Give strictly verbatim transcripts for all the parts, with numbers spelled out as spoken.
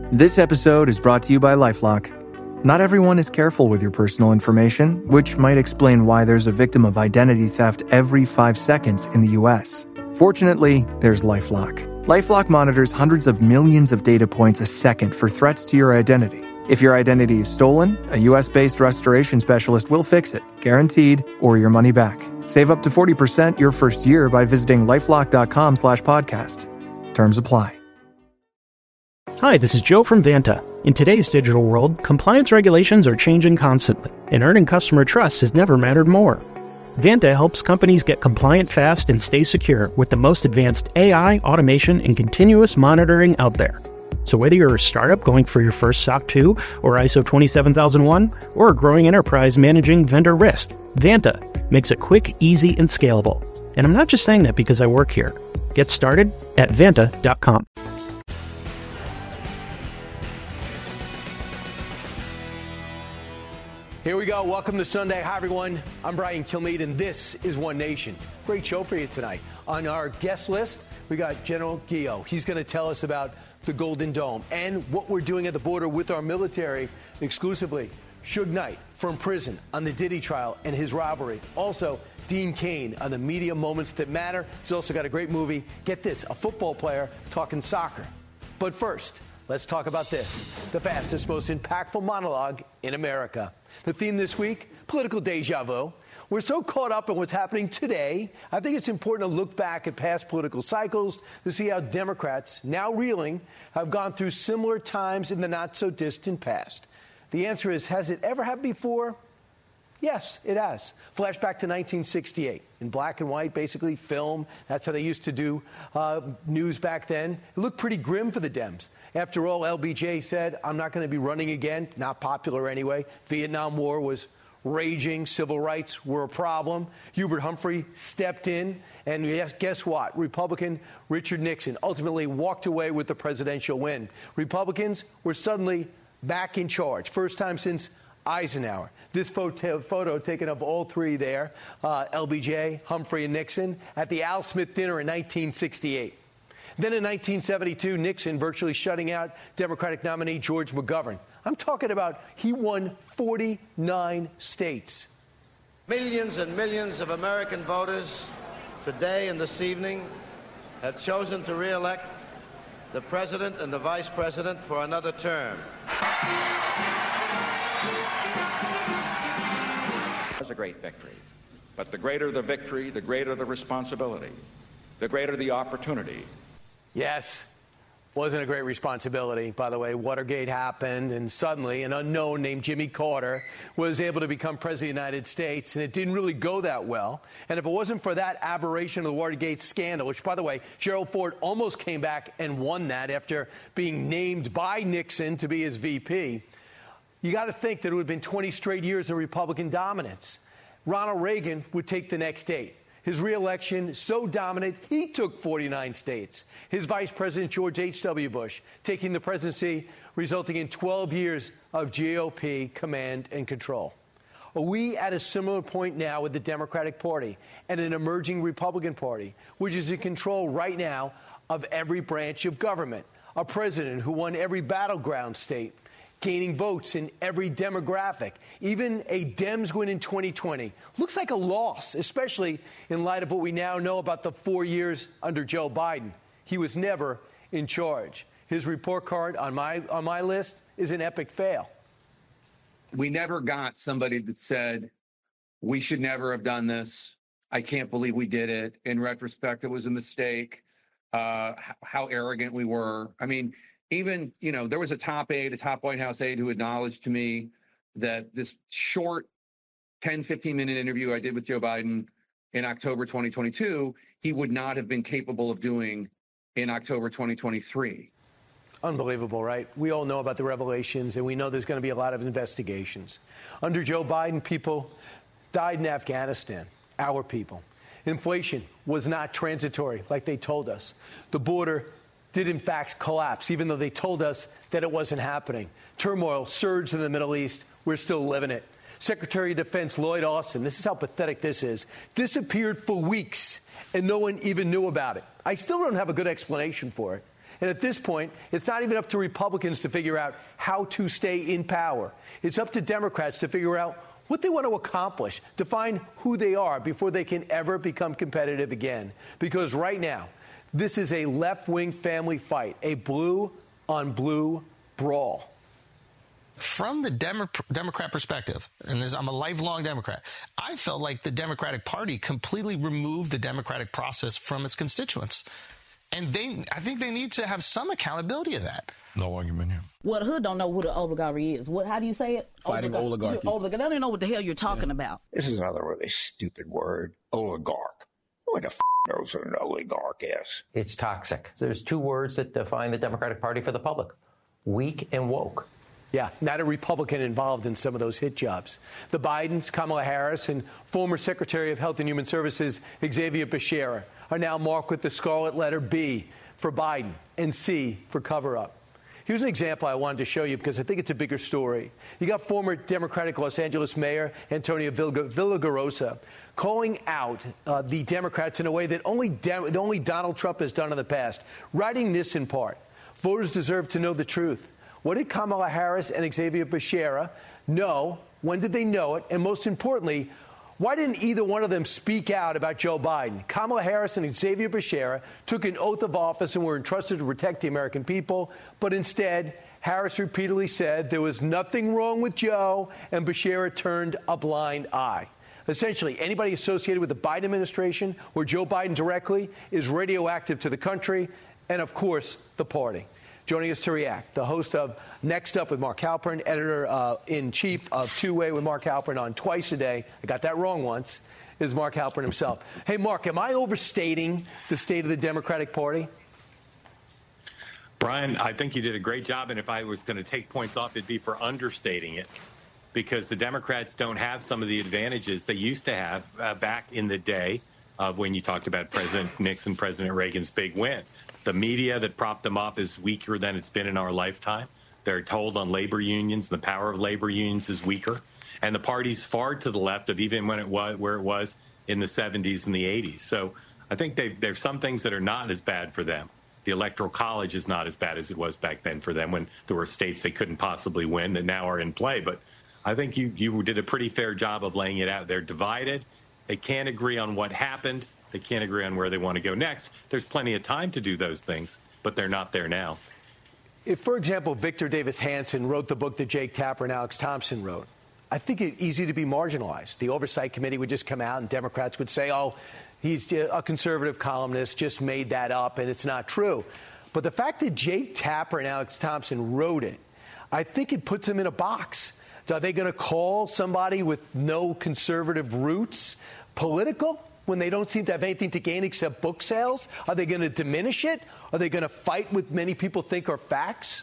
This episode is brought to you by LifeLock. Not everyone is careful with your personal information, which might explain why there's a victim of identity theft every five seconds in the U S. Fortunately, there's LifeLock. LifeLock monitors hundreds of millions of data points a second for threats to your identity. If your identity is stolen, a U S-based restoration specialist will fix it, guaranteed, or your money back. Save up to forty percent your first year by visiting LifeLock.com slash podcast. Terms apply. Hi, this is Joe from Vanta. In today's digital world, compliance regulations are changing constantly, and earning customer trust has never mattered more. Vanta helps companies get compliant fast and stay secure with the most advanced A I, automation, and continuous monitoring out there. So whether you're a startup going for your first S O C two or I S O twenty-seven thousand one, or a growing enterprise managing vendor risk, Vanta makes it quick, easy, and scalable. And I'm not just saying that because I work here. Get started at vanta dot com. Here we go. Welcome to Sunday. Hi, everyone. I'm Brian Kilmeade, and this is One Nation. Great show for you tonight. On our guest list, we got General Gio. He's going to tell us about the Golden Dome and what we're doing at the border with our military exclusively. Suge Knight from prison on the Diddy trial and his robbery. Also, Dean Cain on the media moments that matter. He's also got a great movie. Get this, a football player talking soccer. But first, let's talk about this, the fastest, most impactful monologue in America. The theme this week, political deja vu. We're so caught up in what's happening today, I think it's important to look back at past political cycles to see how Democrats, now reeling, have gone through similar times in the not-so-distant past. The answer is, has it ever happened before? Yes, it has. Flashback to nineteen sixty-eight. In black and white, basically, film. That's how they used to do uh, news back then. It looked pretty grim for the Dems. After all, L B J said, I'm not going to be running again. Not popular anyway. Vietnam War was raging. Civil rights were a problem. Hubert Humphrey stepped in. And yes, guess what? Republican Richard Nixon ultimately walked away with the presidential win. Republicans were suddenly back in charge. First time since Eisenhower. This photo, photo taken of all three there, uh, L B J, Humphrey, and Nixon, at the Al Smith dinner in nineteen sixty-eight. Then in nineteen seventy-two, Nixon virtually shutting out Democratic nominee George McGovern. I'm talking about he won forty-nine states. Millions and millions of American voters today and this evening have chosen to re-elect the president and the vice president for another term. A great victory. But the greater the victory, the greater the responsibility, the greater the opportunity. Yes, wasn't a great responsibility. By the way, Watergate happened, and suddenly an unknown named Jimmy Carter was able to become president of the United States, and it didn't really go that well. And if it wasn't for that aberration of the Watergate scandal, which, by the way, Gerald Ford almost came back and won that after being named by Nixon to be his V P, you got to think that it would have been twenty straight years of Republican dominance. Ronald Reagan would take the next eight. His reelection so dominant, he took forty-nine states. His vice president, George H W. Bush, taking the presidency, resulting in twelve years of G O P command and control. Are we at a similar point now with the Democratic Party and an emerging Republican Party, which is in control right now of every branch of government? A president who won every battleground state, gaining votes in every demographic. Even a Dems win in twenty twenty looks like a loss, especially in light of what we now know about the four years under Joe Biden. He was never in charge. His report card on my on my list is an epic fail. We never got somebody that said, we should never have done this. I can't believe we did it. In retrospect, it was a mistake. Uh, how arrogant we were. I mean, even, you know, there was a top aide, a top White House aide who acknowledged to me that this short ten, fifteen minute interview I did with Joe Biden in October twenty twenty-two, he would not have been capable of doing in October twenty twenty-three. Unbelievable, right? We all know about the revelations, and we know there's going to be a lot of investigations. Under Joe Biden, people died in Afghanistan, our people. Inflation was not transitory, like they told us. The border did in fact collapse, even though they told us that it wasn't happening. Turmoil surged in the Middle East. We're still living it. Secretary of Defense Lloyd Austin, this is how pathetic this is, disappeared for weeks, and no one even knew about it. I still don't have a good explanation for it. And at this point, it's not even up to Republicans to figure out how to stay in power. It's up to Democrats to figure out what they want to accomplish, define who they are before they can ever become competitive again. Because right now, this is a left-wing family fight, a blue-on-blue brawl. From the Demo- Democrat perspective, and as I'm a lifelong Democrat, I felt like the Democratic Party completely removed the democratic process from its constituents. And they, I think they need to have some accountability of that. No argument here. Well, the hood don't know who the oligarchy is. What? How do you say it? Fighting oligarchy. Oligarchy. They don't even know what the hell you're talking yeah. about. This is another really stupid word, oligarch. Who the f*** knows what an oligarch is? It's toxic. There's two words that define the Democratic Party for the public: weak and woke. Yeah, not a Republican involved in some of those hit jobs. The Bidens, Kamala Harris, and former Secretary of Health and Human Services Xavier Becerra are now marked with the scarlet letter B for Biden and C for cover-up. Here's an example I wanted to show you because I think it's a bigger story. You got former Democratic Los Angeles Mayor Antonio Villaraigosa calling out uh, the Democrats in a way that only, De- only Donald Trump has done in the past, writing this in part: voters deserve to know the truth. What did Kamala Harris and Xavier Becerra know? When did they know it? And most importantly, why didn't either one of them speak out about Joe Biden? Kamala Harris and Xavier Becerra took an oath of office and were entrusted to protect the American people. But instead, Harris repeatedly said there was nothing wrong with Joe, and Becerra turned a blind eye. Essentially, anybody associated with the Biden administration or Joe Biden directly is radioactive to the country and, of course, the party. Joining us to react, the host of Next Up with Mark Halperin, editor-in-chief uh, of Two-Way with Mark Halperin on Twice a Day. I got that wrong once, is Mark Halperin himself. Hey, Mark, am I overstating the state of the Democratic Party? Brian, I think you did a great job, and if I was going to take points off, it'd be for understating it, because the Democrats don't have some of the advantages they used to have uh, back in the day of when you talked about President Nixon, President Reagan's big win. The media that propped them up is weaker than it's been in our lifetime. They're told on labor unions, the power of labor unions is weaker. And the party's far to the left of even when it was where it was in the seventies and the eighties. So I think there's some things that are not as bad for them. The Electoral College is not as bad as it was back then for them when there were states they couldn't possibly win that now are in play. But I think you, you did a pretty fair job of laying it out. They're divided. They can't agree on what happened. They can't agree on where they want to go next. There's plenty of time to do those things, but they're not there now. If, for example, Victor Davis Hanson wrote the book that Jake Tapper and Alex Thompson wrote, I think it's easy to be marginalized. The Oversight Committee would just come out and Democrats would say, oh, he's a conservative columnist, just made that up, and it's not true. But the fact that Jake Tapper and Alex Thompson wrote it, I think it puts them in a box. Are they going to call somebody with no conservative roots political when they don't seem to have anything to gain except book sales? Are they going to diminish it? Are they going to fight what many people think are facts?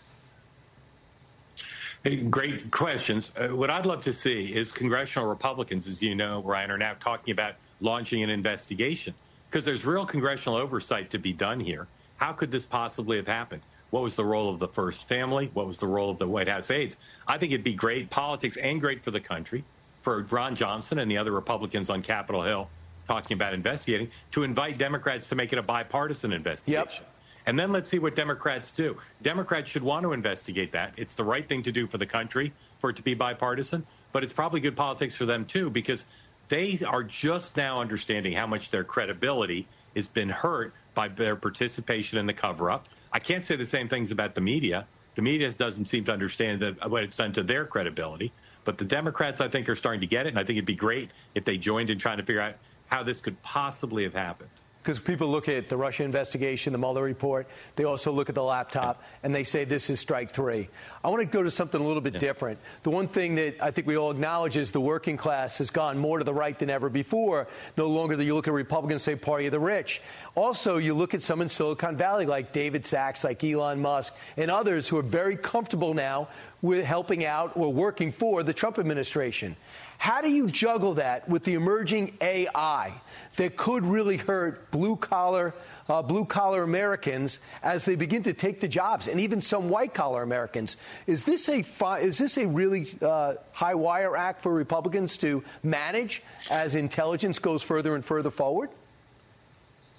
Hey, great questions. Uh, what I'd love to see is congressional Republicans, as you know, Ryan, are now talking about launching an investigation because there's real congressional oversight to be done here. How could this possibly have happened? What was the role of the first family? What was the role of the White House aides? I think it'd be great politics and great for the country for Ron Johnson and the other Republicans on Capitol Hill talking about investigating, to invite Democrats to make it a bipartisan investigation. Yep. And then let's see what Democrats do. Democrats should want to investigate that. It's the right thing to do for the country, for it to be bipartisan, but it's probably good politics for them, too, because they are just now understanding how much their credibility has been hurt by their participation in the cover-up. I can't say the same things about the media. The media doesn't seem to understand that, what it's done to their credibility. But the Democrats, I think, are starting to get it, and I think it'd be great if they joined in trying to figure out how this could possibly have happened. Because people look at the Russia investigation, the Mueller report. They also look at the laptop, yeah. and they say this is strike three. I want to go to something a little bit yeah. different. The one thing that I think we all acknowledge is the working class has gone more to the right than ever before. No longer do you look at Republicans and say party of the rich. Also, you look at some in Silicon Valley like David Sachs, like Elon Musk, and others who are very comfortable now with helping out or working for the Trump administration. How do you juggle that with the emerging A I that could really hurt blue-collar uh, blue-collar Americans as they begin to take the jobs, and even some white-collar Americans? Is this a fi- is this a really uh, high-wire act for Republicans to manage as intelligence goes further and further forward?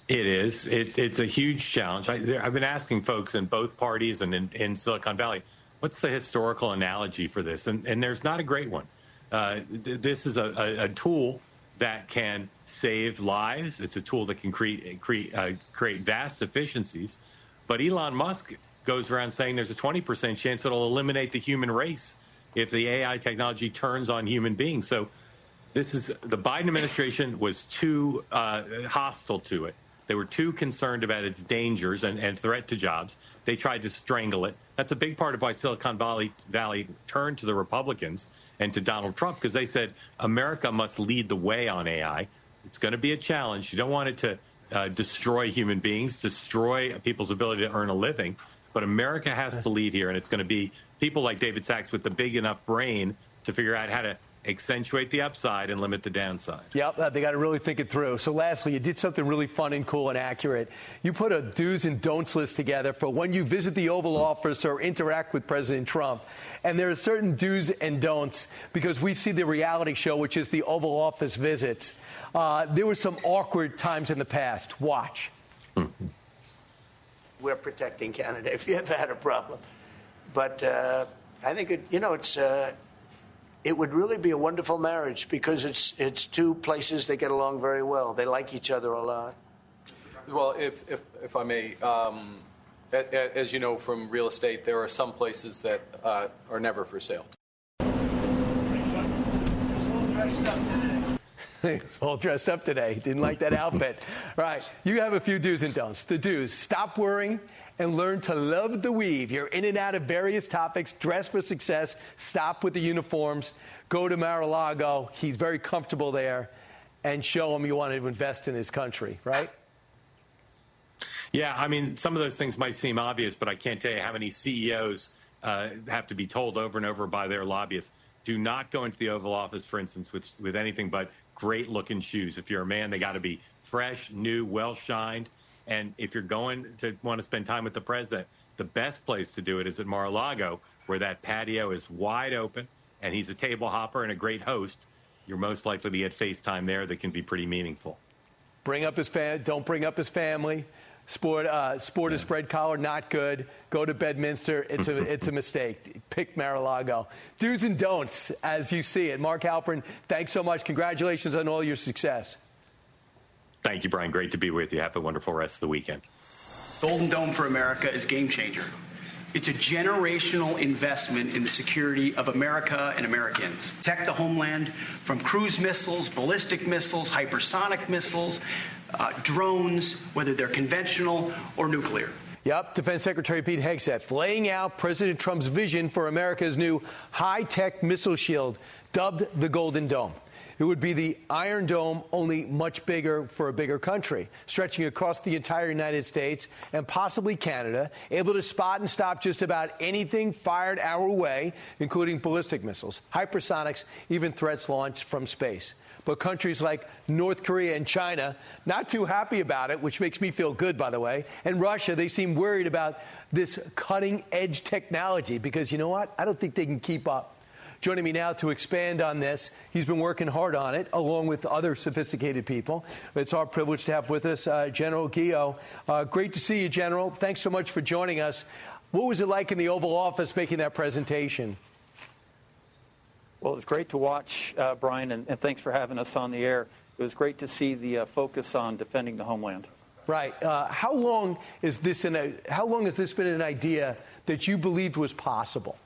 It is. It's it's a huge challenge. I, there, I've been asking folks in both parties and in, in Silicon Valley, what's the historical analogy for this? And, and there's not a great one. Uh, th- this is a, a, a tool that can save lives. It's a tool that can create create uh, create vast efficiencies. But Elon Musk goes around saying there's a twenty percent chance it'll eliminate the human race if the A I technology turns on human beings. So this is the Biden administration was too uh, hostile to it. They were too concerned about its dangers and, and threat to jobs. They tried to strangle it. That's a big part of why Silicon Valley, Valley turned to the Republicans and to Donald Trump, because they said America must lead the way on A I. It's going to be a challenge. You don't want it to uh, destroy human beings, destroy people's ability to earn a living. But America has to lead here, and it's going to be people like David Sachs with the big enough brain to figure out how to accentuate the upside and limit the downside. Yep, uh, they got to really think it through. So lastly, you did something really fun and cool and accurate. You put a do's and don'ts list together for when you visit the Oval Office or interact with President Trump. And there are certain do's and don'ts because we see the reality show, which is the Oval Office visits. Uh, there were some awkward times in the past. Watch. Mm-hmm. We're protecting Canada if you ever had a problem. But uh, I think, it, you know, it's... Uh, It would really be a wonderful marriage because it's it's two places that get along very well. They like each other a lot. Well, if if, if I may, um, a, a, as you know from real estate, there are some places that uh, are never for sale. All dressed up today. Didn't like that outfit. Right. You have a few do's and don'ts. The do's: stop worrying and learn to love the weave. You're in and out of various topics. Dress for success. Stop with the uniforms. Go to Mar-a-Lago. He's very comfortable there. And show him you want to invest in this country, right? Yeah, I mean, some of those things might seem obvious, but I can't tell you how many C E Os uh, have to be told over and over by their lobbyists. Do not go into the Oval Office, for instance, with, with anything but great-looking shoes. If you're a man, they got to be fresh, new, well-shined. And if you're going to want to spend time with the president, the best place to do it is at Mar-a-Lago, where that patio is wide open, and he's a table hopper and a great host. You're most likely to get FaceTime there that can be pretty meaningful. Bring up his fam- don't bring up his family. Sport, uh, sport a spread collar, not good. Go to Bedminster. It's a it's a mistake. Pick Mar-a-Lago. Do's and don'ts as you see it. Mark Halperin, thanks so much. Congratulations on all your success. Thank you, Brian. Great to be with you. Have a wonderful rest of the weekend. Golden Dome for America is game changer. It's a generational investment in the security of America and Americans. Protect the homeland from cruise missiles, ballistic missiles, hypersonic missiles, uh, drones, whether they're conventional or nuclear. Yep, Defense Secretary Pete Hegseth laying out President Trump's vision for America's new high-tech missile shield, dubbed the Golden Dome. It would be the Iron Dome, only much bigger for a bigger country, stretching across the entire United States and possibly Canada, able to spot and stop just about anything fired our way, including ballistic missiles, hypersonics, even threats launched from space. But countries like North Korea and China, not too happy about it, which makes me feel good, by the way, and Russia, they seem worried about this cutting-edge technology because, you know what, I don't think they can keep up. Joining me now to expand on this, he's been working hard on it, along with other sophisticated people. It's our privilege to have with us uh, General Guillot. Uh, great to see you, General. Thanks so much for joining us. What was it like in the Oval Office making that presentation? Well, it was great to watch, uh, Brian, and, and thanks for having us on the air. It was great to see the uh, focus on defending the homeland. Right. Uh, how long is this? In a, how long has this been an idea that you believed was possible?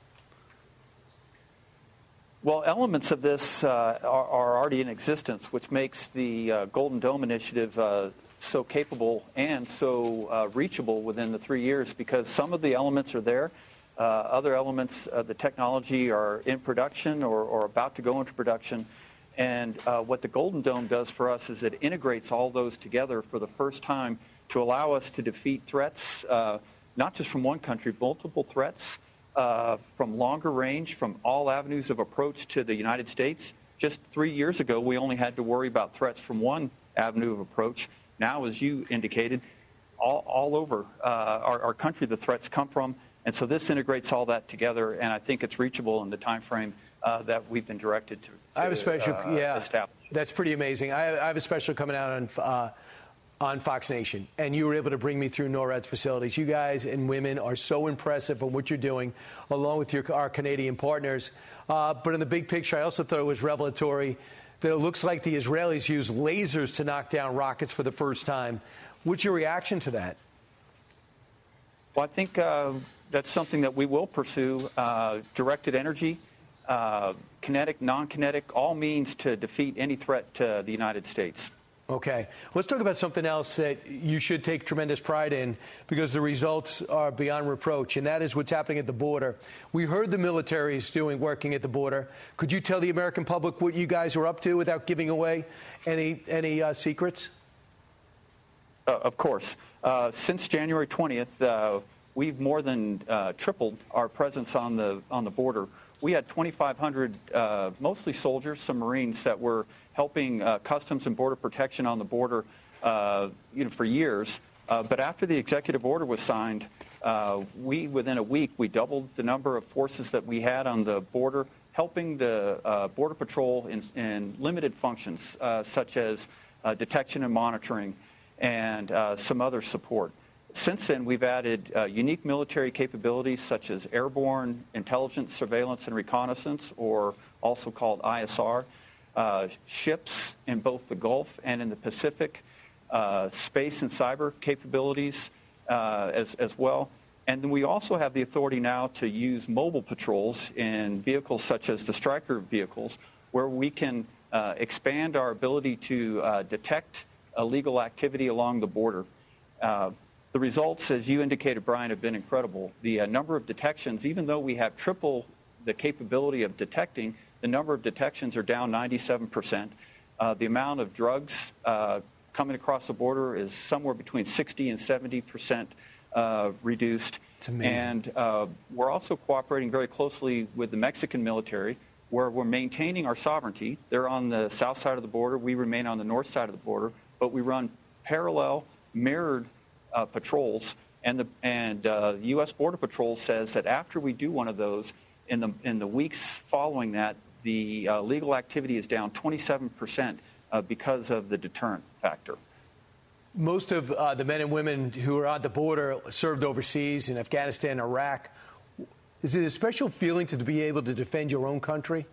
Well, elements of this uh, are, are already in existence, which makes the uh, Golden Dome initiative uh, so capable and so uh, reachable within the three years because some of the elements are there. Uh, other elements of the technology are in production or, or about to go into production. And uh, what the Golden Dome does for us is it integrates all those together for the first time to allow us to defeat threats, uh, not just from one country, multiple threats. Uh, from longer range, from all avenues of approach to the United States. Just three years ago, we only had to worry about threats from one avenue of approach. Now, as you indicated, all, all over uh, our, our country, the threats come from. And so this integrates all that together, and I think it's reachable in the time frame uh, that we've been directed to, to I have a special, uh, yeah, establish. That's pretty amazing. I, I have a special coming out on uh, on Fox Nation, and you were able to bring me through NORAD's facilities. You guys and women are so impressive on what you're doing, along with your, our Canadian partners. Uh, but in the big picture, I also thought it was revelatory that it looks like the Israelis use lasers to knock down rockets for the first time. What's your reaction to that? Well, I think uh, that's something that we will pursue. Uh, directed energy, uh, kinetic, non-kinetic, all means to defeat any threat to the United States. Okay. Let's talk about something else that you should take tremendous pride in, because the results are beyond reproach, and that is what's happening at the border. We heard the military is doing working at the border. Could you tell the American public what you guys are up to without giving away any, any uh, secrets? Uh, of course. Uh, since January twentieth, uh, we've more than uh, tripled our presence on the, on the border. We had twenty-five hundred, uh, mostly soldiers, some Marines, that were helping uh, Customs and Border Protection on the border uh, you know, for years. Uh, but after the executive order was signed, uh, we, within a week, we doubled the number of forces that we had on the border, helping the uh, Border Patrol in, in limited functions, uh, such as uh, detection and monitoring and uh, some other support. Since then, we've added uh, unique military capabilities such as airborne intelligence, surveillance, and reconnaissance, or also called I S R, uh, ships in both the Gulf and in the Pacific, uh, space and cyber capabilities uh, as, as well. And then we also have the authority now to use mobile patrols in vehicles such as the Stryker vehicles, where we can uh, expand our ability to uh, detect illegal activity along the border. Uh, The results, as you indicated, Brian, have been incredible. The uh, number of detections, even though we have triple the capability of detecting, the number of detections are down ninety-seven percent. Uh, the amount of drugs uh, coming across the border is somewhere between sixty and seventy percent uh, reduced. It's amazing. And uh, we're also cooperating very closely with the Mexican military, where we're maintaining our sovereignty. They're on the south side of the border. We remain on the north side of the border, but we run parallel, mirrored Uh, patrols, and the and uh, the U S Border Patrol says that after we do one of those, in the in the weeks following that, the uh, legal activity is down twenty-seven percent uh, because of the deterrent factor. Most of uh, the men and women who are on the border served overseas in Afghanistan, Iraq. Is it a special feeling to be able to defend your own country?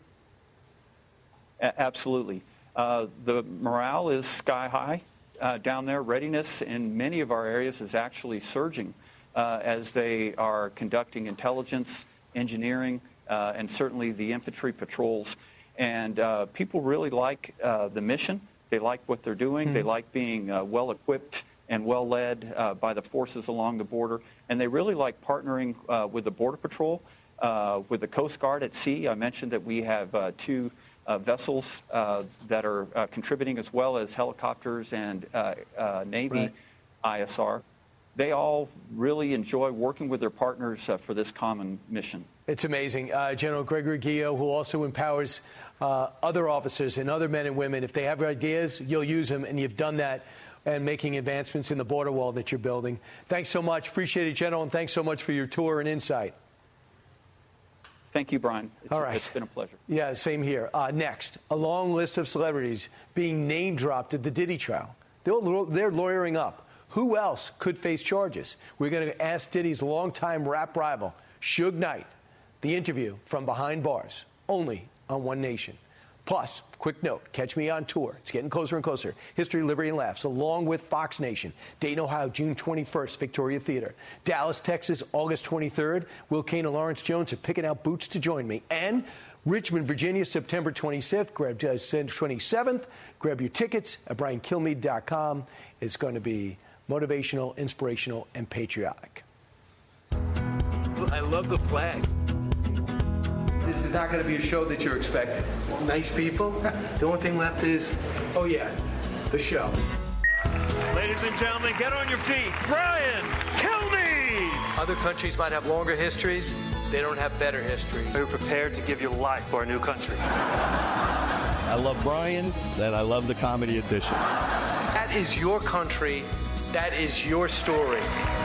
A- absolutely. Uh, the morale is sky high. Uh, down there, readiness in many of our areas is actually surging uh, as they are conducting intelligence, engineering, uh, and certainly the infantry patrols. And uh, people really like uh, the mission. They like what they're doing. Mm. They like being uh, well-equipped and well-led uh, by the forces along the border. And they really like partnering uh, with the Border Patrol, uh, with the Coast Guard at sea. I mentioned that we have uh, two Uh, vessels uh, that are uh, contributing, as well as helicopters and uh, uh, Navy right. I S R. They all really enjoy working with their partners uh, for this common mission. It's amazing. Uh, General Gregory Guillo, who also empowers uh, other officers and other men and women. If they have ideas, you'll use them, and you've done that and making advancements in the border wall that you're building. Thanks so much. Appreciate it, General, and thanks so much for your tour and insight. Thank you, Brian. It's, All right. It's been a pleasure. Yeah, same here. Uh, next, a long list of celebrities being name-dropped at the Diddy trial. They're, they're lawyering up. Who else could face charges? We're going to ask Diddy's longtime rap rival, Suge Knight. The interview from behind bars, only on One Nation. Plus, quick note, catch me on tour. It's getting closer and closer. History, Liberty, and Laughs, along with Fox Nation. Dayton, Ohio, June twenty-first, Victoria Theater. Dallas, Texas, August twenty-third. Will Kane and Lawrence Jones are picking out boots to join me. And Richmond, Virginia, September twenty-fifth. Grab uh, twenty-seventh. Grab your tickets at brian kilmeade dot com. It's going to be motivational, inspirational, and patriotic. I love the flag. This is not going to be a show that you're expecting. Nice people. The only thing left is, oh yeah, the show. Ladies and gentlemen, get on your feet. Brian Kilmeade! Other countries might have longer histories. They don't have better histories. Are you prepared to give your life for our new country? I love Brian, and I love the comedy edition. That is your country. That is your story.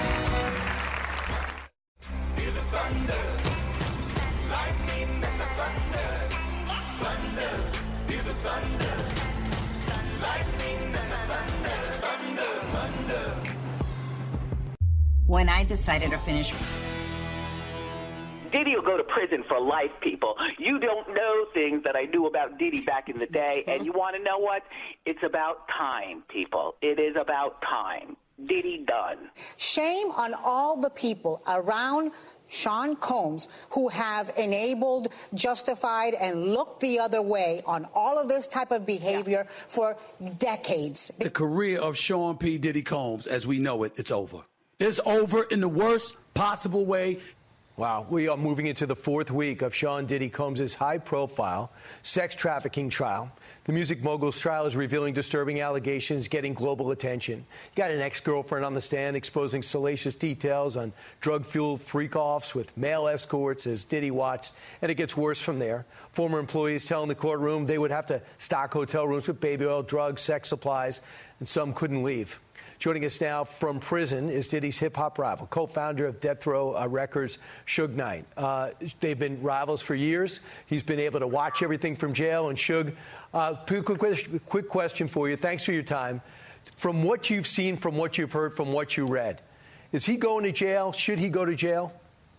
Feel the thunder. Lightning and the thunder. Thunder. Feel the thunder. Lightning and the thunder. Thunder. when I decided to finish. Diddy will go to prison for life, people. You don't know things that I knew about Diddy back in the day, and you want to know what? It's about time, people. It is about time. Diddy done. Shame on all the people around Sean Combs who have enabled, justified, and looked the other way on all of this type of behavior yeah. for decades. The career of Sean P. Diddy Combs, as we know it, it's over. It's over in the worst possible way. Wow, we are moving into the fourth week of Sean Diddy Combs' high-profile sex trafficking trial. The music mogul's trial is revealing disturbing allegations, getting global attention. Got an ex-girlfriend on the stand exposing salacious details on drug-fueled freak-offs with male escorts as Diddy watched, and it gets worse from there. Former employees telling the courtroom they would have to stock hotel rooms with baby oil, drugs, sex supplies, and some couldn't leave. Joining us now from prison is Diddy's hip-hop rival, co-founder of Death Row uh, Records, Suge Knight. Uh, they've been rivals for years. He's been able to watch everything from jail. And Suge, uh, quick, quick question for you. Thanks for your time. From what you've seen, from what you've heard, from what you read, is he going to jail? Should he go to jail?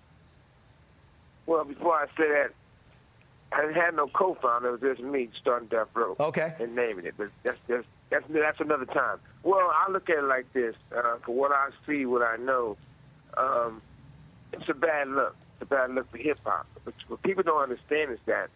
Well, before I say that, I had no co-founder. It was just me starting Death Row. Okay. And naming it. But that's that's that's, that's another time. Well, I look at it like this. Uh, for what I see, what I know, um, it's a bad look. It's a bad look for hip-hop. But what people don't understand is that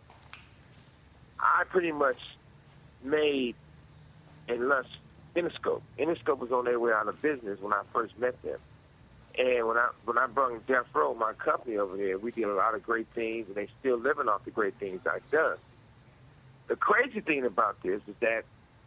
I pretty much made and launched Interscope. Interscope was on their way out of business when I first met them. And when I when I brought Death Row, my company over there, we did a lot of great things, and they still living off the great things I've done. The crazy thing about this is that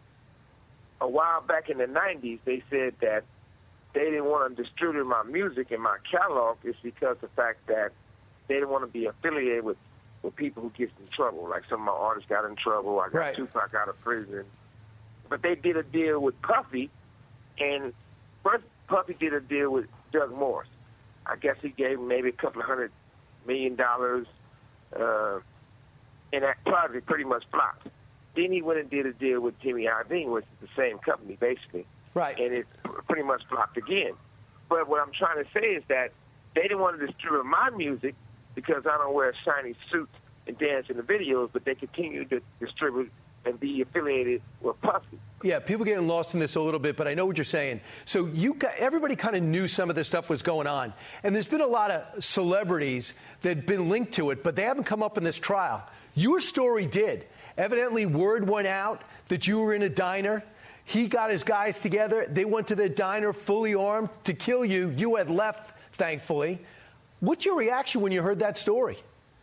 a while back in the nineties, they said that they didn't want to distribute my music and my catalog is because of the fact that they didn't want to be affiliated with, with people who get in trouble. Like some of my artists got in trouble. I got right. Tupac out of prison. But they did a deal with Puffy, and first Puffy did a deal with Doug Morris. I guess he gave him maybe a couple of hundred million dollars, uh, and that project pretty much flopped. Then he went and did a deal with Jimmy Iovine, which is the same company, basically. Right. And it pretty much flopped again. But what I'm trying to say is that they didn't want to distribute my music because I don't wear shiny suits and dance in the videos, but they continue to distribute and be affiliated with Puffy. Yeah, people getting lost in this a little bit, but I know what you're saying. So you got, everybody kind of knew some of this stuff was going on. And there's been a lot of celebrities that have been linked to it, but they haven't come up in this trial. Your story did. Evidently, word went out that you were in a diner. He got his guys together. They went to the diner fully armed to kill you. You had left, thankfully. What's your reaction when you heard that story?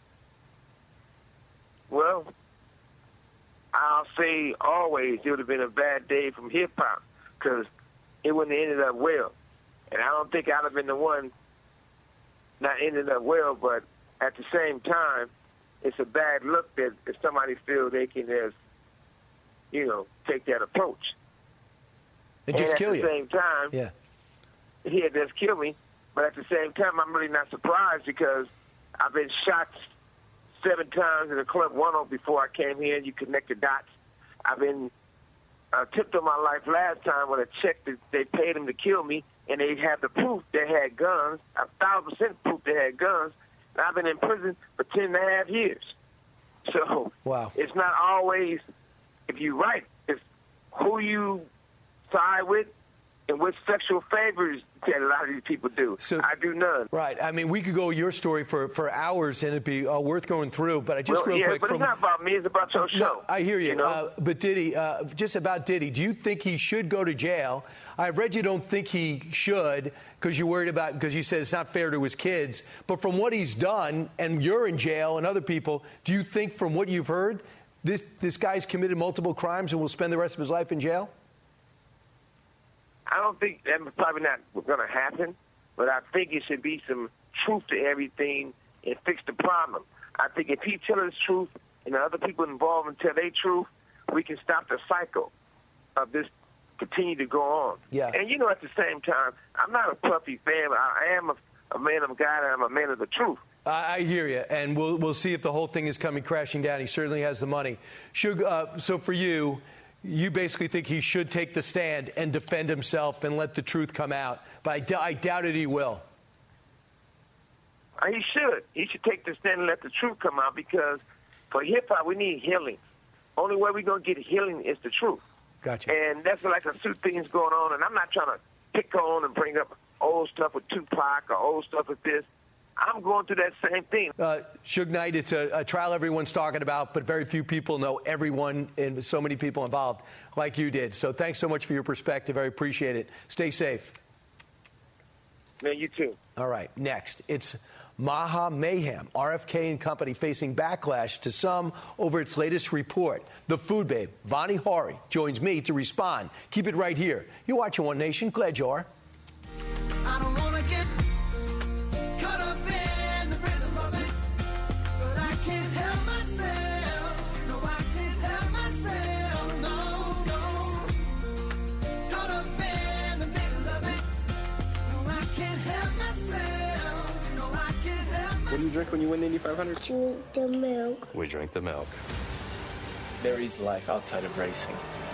Well, I'll say always it would have been a bad day from hip-hop because it wouldn't have ended up well. And I don't think I'd have been the one not ended up well, but at the same time, it's a bad look that if somebody feels they can just, you know, take that approach. And, and just kill you. At the same time, yeah. he had just killed me. But at the same time, I'm really not surprised because I've been shot seven times in a Club one oh before I came here, and you connect the dots. I've been uh, tipped on my life last time when a check that they paid them to kill me, and they had the proof they had guns, a thousand percent proof they had guns. And I've been in prison for ten and a half years. So wow. It's not always, if you're right, it's who you side with and which sexual favors that a lot of these people do. So, I do none. Right. I mean, we could go your story for, for hours, and it'd be uh, worth going through. But I just well, real yeah, quick. but from, it's not about me. It's about your show. No, I hear you. you know? uh, but Diddy, uh, just about Diddy, do you think he should go to jail? I read you don't think he should because you're worried about, because you said it's not fair to his kids. But from what he's done, and you're in jail and other people, do you think from what you've heard, this, this guy's committed multiple crimes and will spend the rest of his life in jail? I don't think that's probably not going to happen, but I think it should be some truth to everything and fix the problem. I think if he tells the truth and the other people involved tell their truth, we can stop the cycle of this continue to go on. Yeah. And, you know, at the same time, I'm not a Puffy fan. I am a, a man of God, and I'm a man of the truth. I hear you, and we'll we'll see if the whole thing is coming crashing down. He certainly has the money. Suge, uh, so for you, you basically think he should take the stand and defend himself and let the truth come out. But I, d- I doubt it he will. Uh, He should. He should take the stand and let the truth come out, because for hip-hop, we need healing. Only way we're going to get healing is the truth. Gotcha. And that's like a few things going on, and I'm not trying to pick on and bring up old stuff with Tupac or old stuff with this. I'm going through that same thing. Uh, Suge Knight, it's a, a trial everyone's talking about, but very few people know everyone and so many people involved like you did. So thanks so much for your perspective. I appreciate it. Stay safe. Man, you too. All right, next. It's Maha Mayhem, R F K and Company facing backlash to some over its latest report. The food babe, Vani Hari, joins me to respond. Keep it right here. You're watching One Nation. Glad you are. I don't wanna get caught up in the rhythm of it, but I can't help myself. No, I can't help myself. No, no. Caught up in the middle of it. No, I can't help myself. No, I can't help myself. What do you drink when you win the Indy five hundred? Drink the milk. We drink the milk. There is life outside of racing.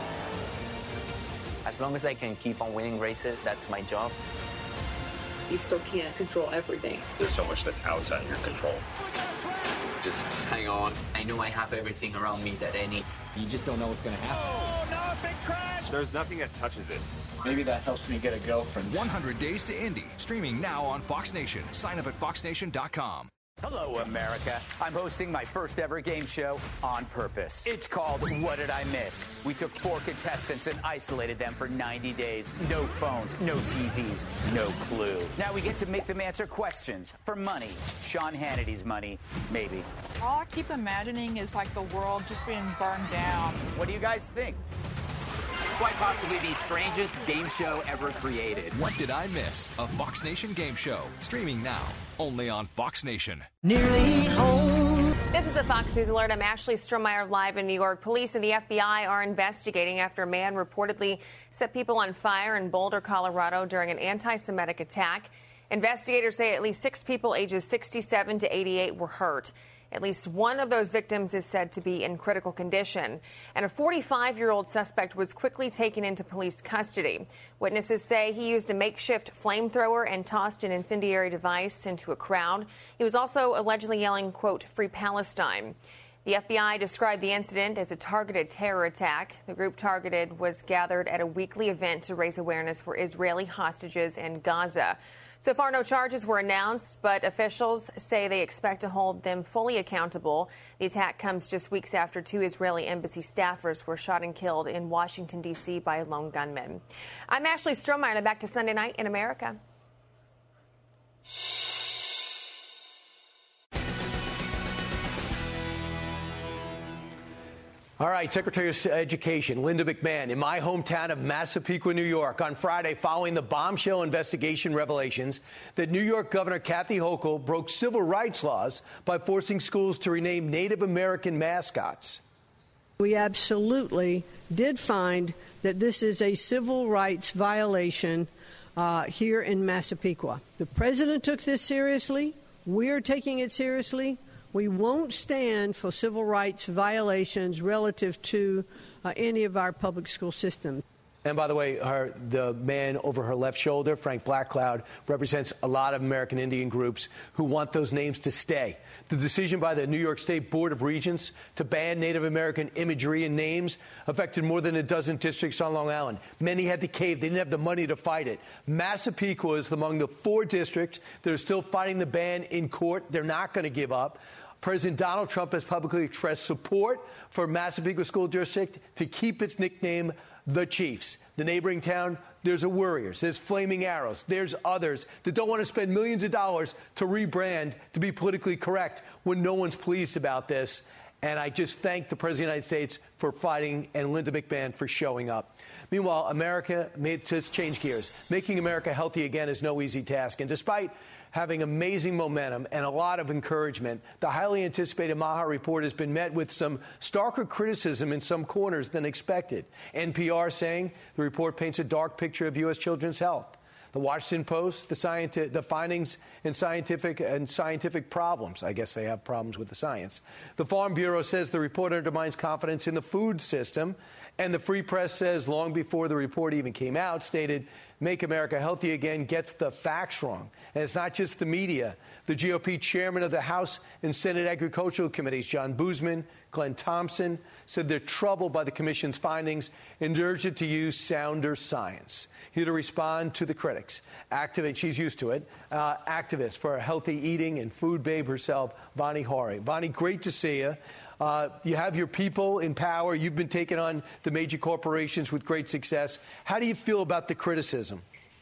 As long as I can keep on winning races, that's my job. You still can't control everything. There's so much that's outside your control. Just hang on. I know I have everything around me that I need. You just don't know what's going to happen. Oh, no, a big crash! There's nothing that touches it. Maybe that helps me get a girlfriend. one hundred Days to Indy, streaming now on Fox Nation. Sign up at fox nation dot com. Hello, America. I'm hosting my first ever game show on purpose. It's called What Did I Miss? We took four contestants and isolated them for ninety days. No phones, no T Vs, no clue. Now we get to make them answer questions for money. Sean Hannity's money, maybe. All I keep imagining is like the world just being burned down. What do you guys think? Quite possibly the strangest game show ever created. What Did I Miss? A Fox Nation game show. Streaming now, only on Fox Nation. Nearly home. This is a Fox News Alert. I'm Ashley Strohmeyer live in New York. Police and the F B I are investigating after a man reportedly set people on fire in Boulder, Colorado during an anti-Semitic attack. Investigators say at least six people ages sixty-seven to eighty-eight were hurt. At least one of those victims is said to be in critical condition. And a forty-five-year-old suspect was quickly taken into police custody. Witnesses say he used a makeshift flamethrower and tossed an incendiary device into a crowd. He was also allegedly yelling, quote, "Free Palestine." The F B I described the incident as a targeted terror attack. The group targeted was gathered at a weekly event to raise awareness for Israeli hostages in Gaza. So far, no charges were announced, but officials say they expect to hold them fully accountable. The attack comes just weeks after two Israeli embassy staffers were shot and killed in Washington, D C by a lone gunman. I'm Ashley Strohmeyer, and back to Sunday Night in America. All right, Secretary of Education Linda McMahon in my hometown of Massapequa, New York, on Friday following the bombshell investigation revelations that New York Governor Kathy Hochul broke civil rights laws by forcing schools to rename Native American mascots. We absolutely did find that this is a civil rights violation uh, here in Massapequa. The president took this seriously. We're taking it seriously. We won't stand for civil rights violations relative to uh, any of our public school systems. And by the way, her, the man over her left shoulder, Frank Blackcloud, represents a lot of American Indian groups who want those names to stay. The decision by the New York State Board of Regents to ban Native American imagery and names affected more than a dozen districts on Long Island. Many had to cave. They didn't have the money to fight it. Massapequa is among the four districts that are still fighting the ban in court. They're not going to give up. President Donald Trump has publicly expressed support for Massapequa School District to keep its nickname, the Chiefs. The neighboring town, there's a Warriors, there's Flaming Arrows, there's others that don't want to spend millions of dollars to rebrand to be politically correct when no one's pleased about this. And I just thank the President of the United States for fighting and Linda McMahon for showing up. Meanwhile, America made to change gears. Making America healthy again is no easy task. And despite having amazing momentum and a lot of encouragement, the highly anticipated Maha report has been met with some starker criticism in some corners than expected. N P R saying the report paints a dark picture of U S children's health. The Washington Post, the, scienti- the findings in scientific and scientific problems. I guess they have problems with the science. The Farm Bureau says the report undermines confidence in the food system. And the Free Press says, long before the report even came out, stated, Make America Healthy Again gets the facts wrong. And it's not just the media. The G O P chairman of the House and Senate Agricultural Committees, John Boozman, Glenn Thompson, said they're troubled by the commission's findings and urged it to use sounder science. Here to respond to the critics, activist, she's used to it, uh, activist for healthy eating and food babe herself, Vani Hari. Vani, great to see you. Uh, you have your people in power. You've been taking on the major corporations with great success. How do you feel about the criticism?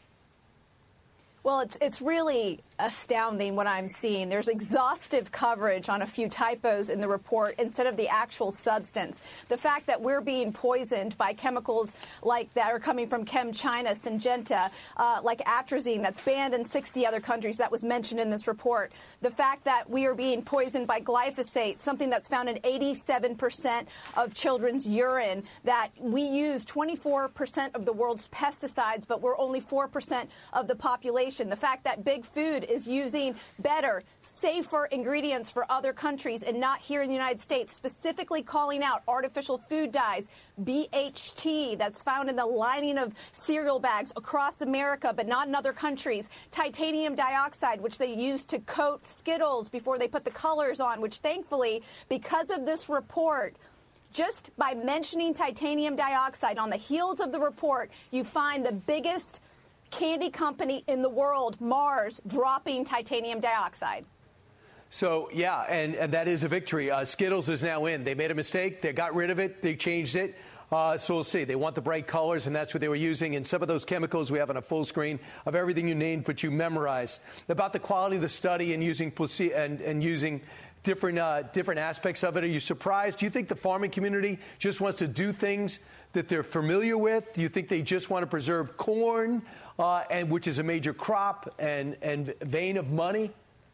Well, it's it's really astounding what I'm seeing. There's exhaustive coverage on a few typos in the report instead of the actual substance. The fact that we're being poisoned by chemicals like that are coming from ChemChina, Syngenta, uh, like atrazine that's banned in sixty other countries that was mentioned in this report. The fact that we are being poisoned by glyphosate, something that's found in eighty-seven percent of children's urine, that we use twenty-four percent of the world's pesticides, but we're only four percent of the population. The fact that Big Food is using better, safer ingredients for other countries and not here in the United States, specifically calling out artificial food dyes, B H T, that's found in the lining of cereal bags across America, but not in other countries, titanium dioxide, which they use to coat Skittles before they put the colors on, which thankfully, because of this report, just by mentioning titanium dioxide on the heels of the report, you find the biggest candy company in the world, Mars, dropping titanium dioxide. So, yeah, and, and that is a victory. Uh, Skittles is now in. They made a mistake. They got rid of it. They changed it. Uh, so we'll see. They want the bright colors, and that's what they were using. And some of those chemicals we have on a full screen of everything you named, but you memorized. About the quality of the study and using placebo and, and using different uh, different aspects of it. Are you surprised? Do you think the farming community just wants to do things that they're familiar with? Do you think they just want to preserve corn, uh, and which is a major crop and, and vein of money?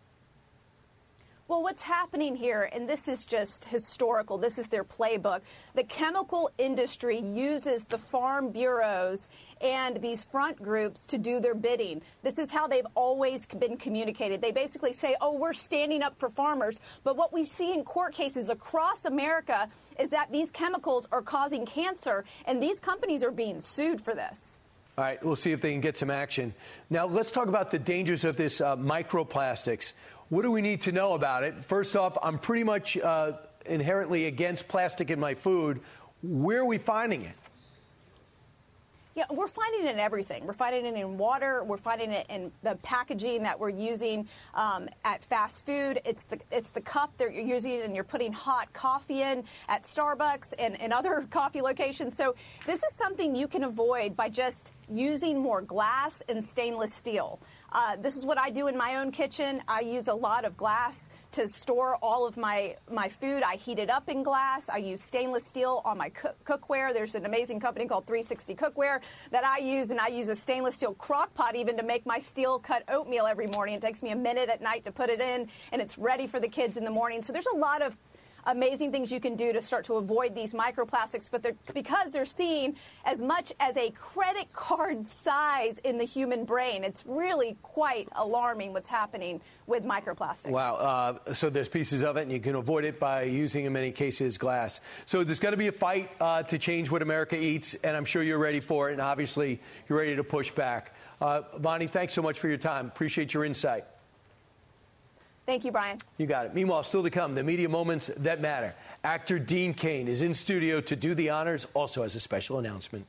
Well, what's happening here, and this is just historical, this is their playbook, the chemical industry uses the farm bureaus and these front groups to do their bidding. This is how they've always been communicated. They basically say, oh, we're standing up for farmers. But what we see in court cases across America is that these chemicals are causing cancer, and these companies are being sued for this. All right, we'll see if they can get some action. Now, let's talk about the dangers of this uh, microplastics. What do we need to know about it? First off, I'm pretty much uh, inherently against plastic in my food. Where are we finding it? Yeah, we're finding it in everything. We're finding it in water. We're finding it in the packaging that we're using um, at fast food. It's the it's the cup that you're using and you're putting hot coffee in at Starbucks and, and other coffee locations. So this is something you can avoid by just using more glass and stainless steel. Uh, this is what I do in my own kitchen. I use a lot of glass to store all of my, my food. I heat it up in glass. I use stainless steel on my cook- cookware. There's an amazing company called three sixty Cookware that I use, and I use a stainless steel crock pot even to make my steel-cut oatmeal every morning. It takes me a minute at night to put it in, and it's ready for the kids in the morning. So there's a lot of amazing things you can do to start to avoid these microplastics, but they're, because they're seen as much as a credit card size in the human brain, it's really quite alarming what's happening with microplastics. Wow. Uh, so there's pieces of it, and you can avoid it by using, in many cases, glass. So there's got to be a fight uh, to change what America eats, and I'm sure you're ready for it, and obviously you're ready to push back. Uh, Vani, thanks so much for your time. Appreciate your insight. Thank you, Brian. You got it. Meanwhile, still to come, the media moments that matter. Actor Dean Cain is in studio to do the honors, also has a special announcement.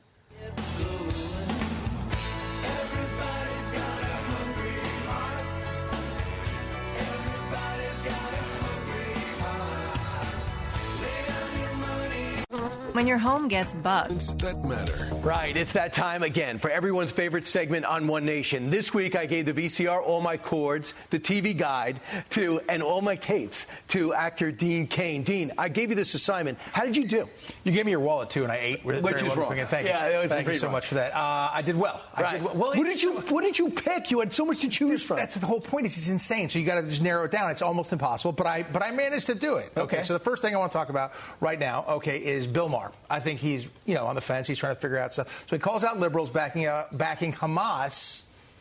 When your home gets bugs that matter. Right, it's that time again for everyone's favorite segment on One Nation. This week I gave the V C R, all my cords, the T V guide, to and all my tapes to actor Dean Cain. Dean, I gave you this assignment. How did you do? You gave me your wallet too, and I ate. Which Which is wrong. Thank you. Yeah, that was Thank you so wrong. much for that. Uh, I did well. I Right. did well. well what did you What did you pick? You had so much to choose from. That's the whole point. Is it's insane. So you got to just narrow it down. It's almost impossible, but I but I managed to do it. Okay. Okay. So the first thing I want to talk about right now, okay, is Bill Maher. I think he's you know on the fence. He's trying to figure out stuff. So he calls out liberals backing uh, backing Hamas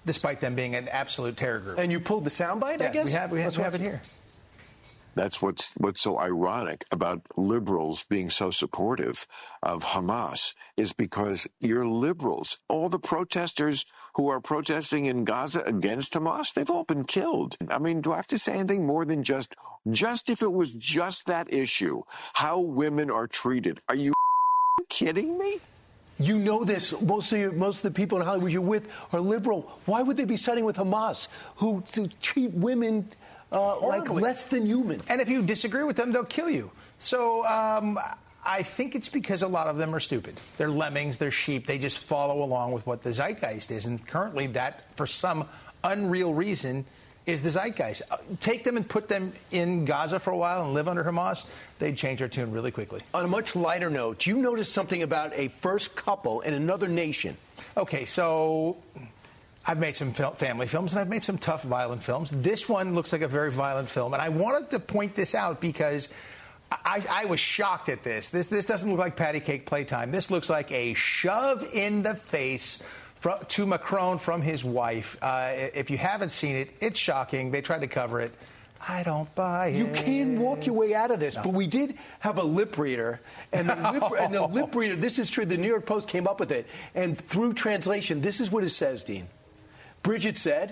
despite them being an absolute terror group. And you pulled the soundbite, yeah, I guess? We have, we have, we have it here. That's what's what's so ironic about liberals being so supportive of Hamas is because you're liberals. All the protesters who are protesting in Gaza against Hamas, they've all been killed. I mean, do I have to say anything more than just, just if it was just that issue, how women are treated? Are you kidding me? You know this. Most of, your, most of the people in Hollywood you're with are liberal. Why would they be siding with Hamas, who to treat women Uh, like less than human? And if you disagree with them, they'll kill you. So um, I think it's because a lot of them are stupid. They're lemmings, they're sheep. They just follow along with what the zeitgeist is. And currently that, for some unreal reason, is the zeitgeist. Uh, take them and put them in Gaza for a while and live under Hamas, they'd change their tune really quickly. On a much lighter note, you noticed something about a first couple in another nation. Okay, so I've made some family films, and I've made some tough, violent films. This one looks like a very violent film, and I wanted to point this out because I, I was shocked at this. This this doesn't look like patty cake playtime. This looks like a shove in the face from, to Macron from his wife. Uh, if you haven't seen it, it's shocking. They tried to cover it. I don't buy it. You can walk your way out of this, no. But we did have a lip reader, and the lip, and the lip reader, this is true, the New York Post came up with it, and through translation, this is what it says, Dean. Bridget said,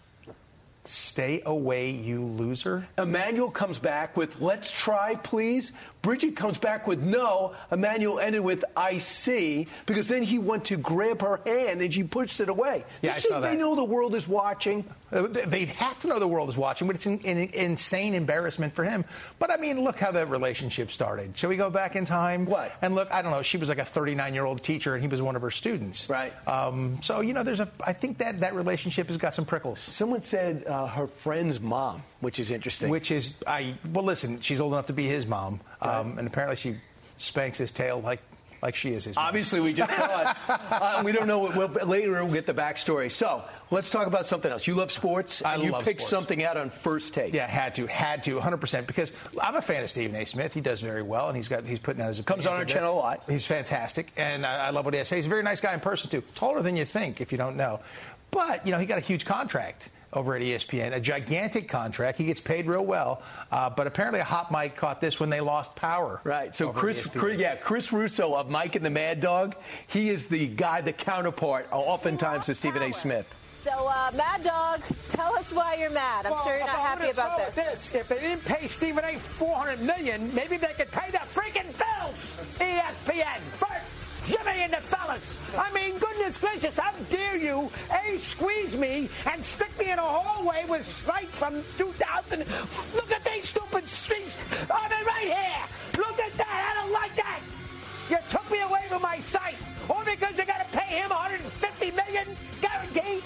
"Stay away, you loser." Emmanuel comes back with, "Let's try, please." Bridget comes back with, "No." Emmanuel ended with, "I see," because then he went to grab her hand and she pushed it away. Yeah, I saw that. They know the world is watching. Uh, they'd have to know the world is watching, but it's an, an insane embarrassment for him. But I mean, look how that relationship started. Shall we go back in time? What? And look, I don't know. She was like a thirty-nine-year-old teacher, and he was one of her students. Right. Um, so you know, there's a. I think that that relationship has got some prickles. Someone said uh, her friend's mom, which is interesting. Which is, I well, listen. She's old enough to be his mom, um, right. And apparently she spanks his tail like. Like she is his mom. Obviously, we just saw it. Uh, we don't know. What, we'll, later, we'll get the backstory. So, let's talk about something else. You love sports. I and you love picked sports. something out on First Take. Yeah, had to, had to, one hundred percent. Because I'm a fan of Stephen A. Smith. He does very well, and he's got he's putting out his opinions. Comes on our channel a lot. He's fantastic, and I, I love what he has to say. He's a very nice guy in person too. Taller than you think, if you don't know. But you know, he got a huge contract over at E S P N, a gigantic contract. He gets paid real well, uh, but apparently a hot mic caught this when they lost power. Right. So Chris, Chris, yeah, Chris Russo of Mike and the Mad Dog, he is the guy, the counterpart, oftentimes to Stephen A. Smith. So, uh, Mad Dog, tell us why you're mad. I'm well, sure you're not happy about this. this. If they didn't pay Stephen A. four hundred million dollars, maybe they could pay the freaking bills. E S P N, Bert, Jimmy, and the fellas. I mean, goodness gracious, how dare you, A, squeeze me and stick me in a hallway with strikes from two thousand. Look at these stupid streets. I'm in right here. Look at that. I don't like that. You took me away from my site. All because you got to pay him one hundred fifty million dollars guaranteed.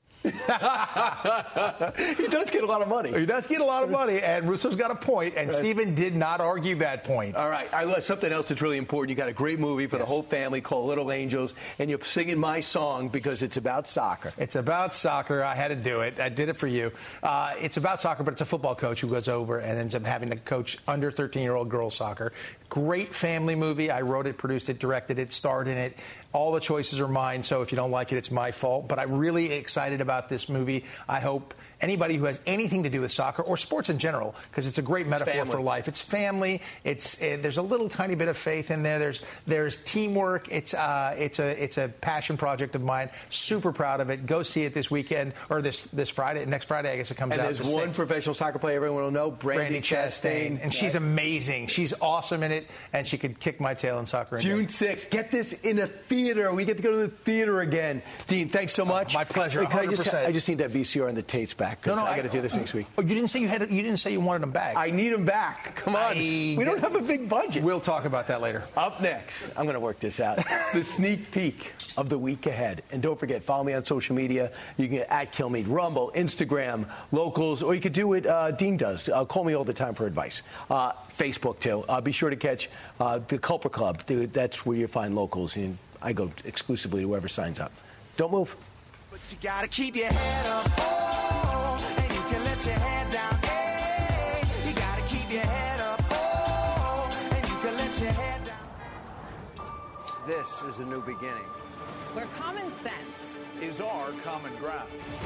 He does get a lot of money. He does get a lot of money, and Russo's got a point, and right. Stephen did not argue that point. All right. I love something else that's really important. You got a great movie for yes. the whole family called Little Angels, and you're singing my song because it's about soccer. It's about soccer. I had to do it. I did it for you. Uh, it's about soccer, but it's a football coach who goes over and ends up having to coach under thirteen-year-old girls soccer. Great family movie. I wrote it, produced it, directed it, starred in it. All the choices are mine, so if you don't like it, it's my fault. But I'm really excited about this movie. I hope anybody who has anything to do with soccer or sports in general, because it's a great metaphor for life. It's family. It's uh, there's a little tiny bit of faith in there. There's there's teamwork. It's uh it's a it's a passion project of mine. Super proud of it. Go see it this weekend or this this Friday, next Friday. I guess it comes and out. And there's the one sixth. Professional soccer player everyone will know, Brandy, Brandy Chastain, and right. she's amazing. She's awesome in it, and she could kick my tail in soccer. June sixth. Get this in a theater. We get to go to the theater again. Dean, thanks so much. Oh, my pleasure. Can I just I just need that V C R and the tapes back. No, no, I got to do this next week. Oh, you didn't say you had. You didn't say you wanted them back. I need them back. Come on. I we don't have a big budget. We'll talk about that later. Up next, I'm going to work this out. The sneak peek of the week ahead. And don't forget, follow me on social media. You can get at Kilmeade, Rumble, Instagram, Locals, or you could do what uh, Dean does. Uh, call me all the time for advice. Uh, Facebook, too. Uh, be sure to catch uh, the Culper Club. Dude, that's where you find Locals. And I go exclusively to whoever signs up. Don't move. But you got to keep your head up. Oh, and you can let your head down. Hey, you got to keep your head up. Oh, and you can let your head down. This is a new beginning. Where common sense is our common ground.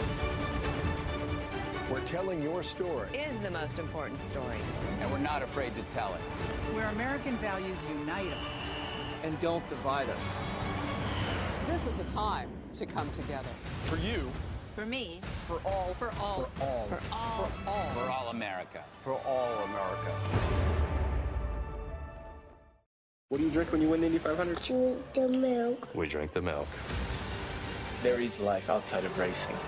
We're telling your story. Is the most important story. And we're not afraid to tell it. Where American values unite us. And don't divide us. This is the time to come together. For you. For me. For all. For all. For all. For all. For all. For all America. For all America. What do you drink when you win the Indy five hundred? Drink the milk. We drink the milk. There is life outside of racing.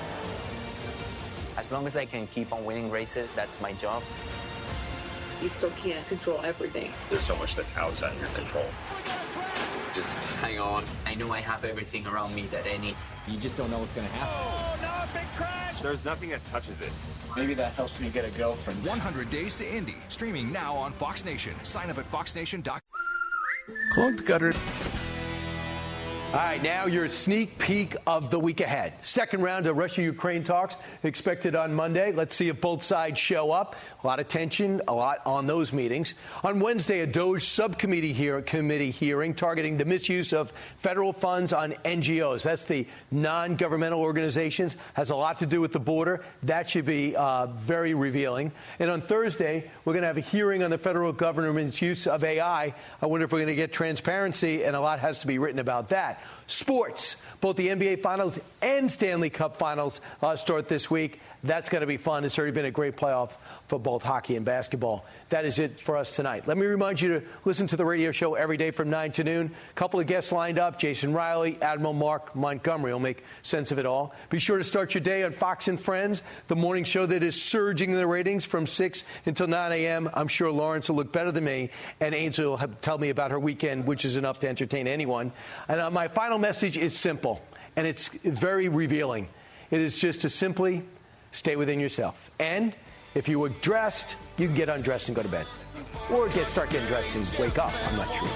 As long as I can keep on winning races, that's my job. You still can't control everything. There's so much that's outside your control. Just hang on. I know I have everything around me that I need. You just don't know what's going to happen. Oh, no, big crash! There's nothing that touches it. Maybe that helps me get a girlfriend. one hundred Days to Indy, streaming now on Fox Nation. Sign up at fox nation dot com. Clogged gutter. All right, now your sneak peek of the week ahead. Second round of Russia-Ukraine talks expected on Monday. Let's see if both sides show up. A lot of tension, a lot on those meetings. On Wednesday, a DOJ subcommittee hear, committee hearing targeting the misuse of federal funds on N G Os. That's the non-governmental organizations. Has a lot to do with the border. That should be uh, very revealing. And on Thursday, we're going to have a hearing on the federal government's use of A I. I wonder if we're going to get transparency, and a lot has to be written about that. Sports. Both the N B A Finals and Stanley Cup Finals uh, start this week. That's going to be fun. It's already been a great playoff for both hockey and basketball. That is it for us tonight. Let me remind you to listen to the radio show every day from nine to noon. A couple of guests lined up. Jason Riley, Admiral Mark Montgomery will make sense of it all. Be sure to start your day on Fox and Friends, the morning show that is surging in the ratings from six until nine a.m. I'm sure Lawrence will look better than me, and Ainsley will have, tell me about her weekend, which is enough to entertain anyone. And uh, my final message is simple, and it's very revealing. It is just to simply stay within yourself. And if you were dressed, you can get undressed and go to bed. Or get start getting dressed and wake up. I'm not sure.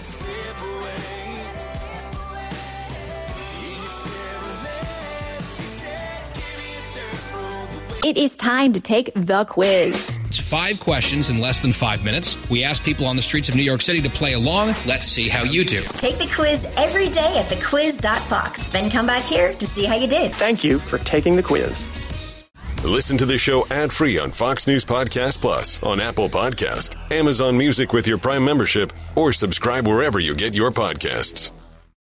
It is time to take the quiz. It's five questions in less than five minutes. We ask people on the streets of New York City to play along. Let's see how you do. Take the quiz every day at the quiz dot fox. Then come back here to see how you did. Thank you for taking the quiz. Listen to the show ad-free on Fox News Podcast Plus, on Apple Podcast, Amazon Music with your Prime membership, or subscribe wherever you get your podcasts.